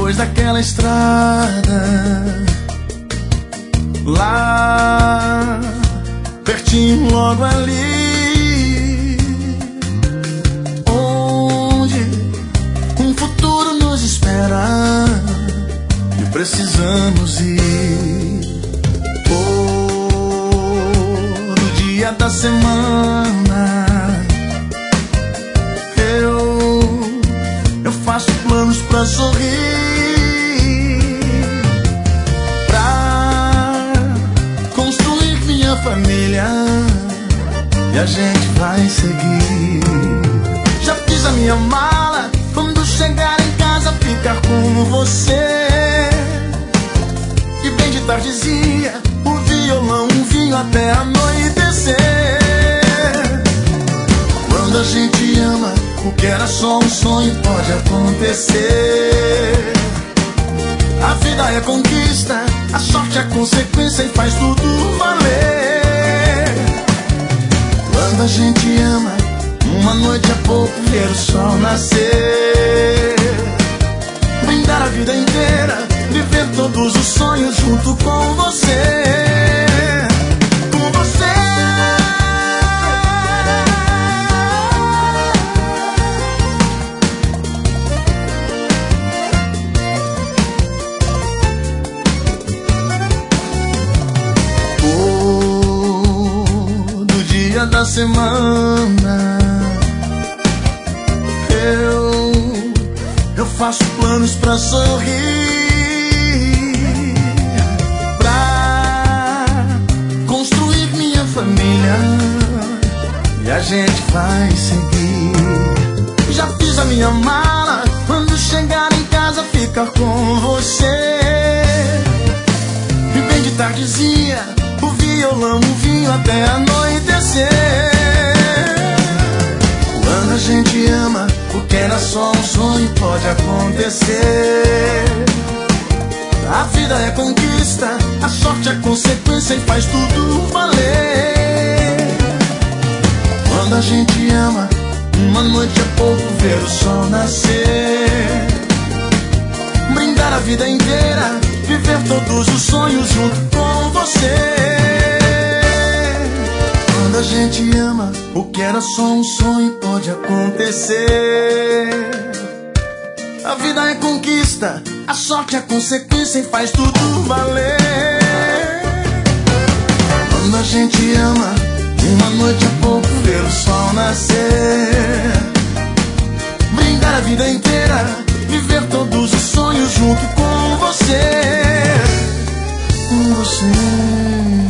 Depois daquela estrada, lá pertinho logo ali, onde um futuro nos espera e precisamos ir. Todo dia da semana eu faço planos pra sorrir, pra construir minha família, e a gente vai seguir. Já fiz a minha mala, quando chegar em casa ficar com você. E bem de tardezinha, o violão, um vinho até anoitecer. Quando a gente ama, o que era só um sonho pode acontecer. A vida é conquista, a sorte é consequência e faz tudo valer. Quando a gente ama, uma noite é pouco, ver o sol nascer. Brindar a vida inteira, viver todos os sonhos junto com você. Com você. Da semana eu faço planos pra sorrir, pra construir minha família, e a gente vai seguir. Já fiz a minha mala, quando chegar em casa ficar com você. E bem de tardezinha, o violão, o vinho até anoitecer. Quando a gente ama, o que era só um sonho pode acontecer. A vida é conquista, a sorte é consequência e faz tudo valer. Quando a gente ama, uma noite é pouco, ver o sol nascer. Brindar a vida inteira, viver todos os sonhos junto com você. Quando a gente ama, o que era só um sonho pode acontecer. A vida é conquista, a sorte é consequência e faz tudo valer. Quando a gente ama, uma noite é pouco, ver o sol nascer. Brindar a vida inteira, viver todos os sonhos junto com você. Com você.